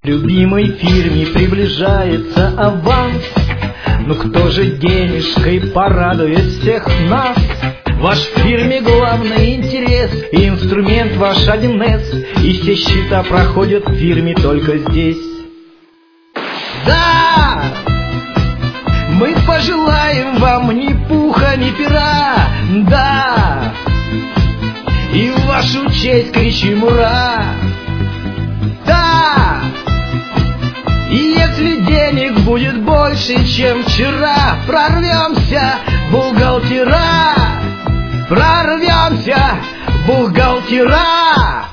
Любимой фирме приближается аванс. Ну кто же денежкой порадует всех нас? Ваш в фирме главный интерес, и инструмент ваш 1С, и все счета проходят в фирме только здесь. Да! Мы пожелаем вам ни пуха, ни пера, да! И в вашу честь кричим ура! Да! И если денег будет больше, чем вчера, прорвемся, бухгалтера! Прорвемся, бухгалтера!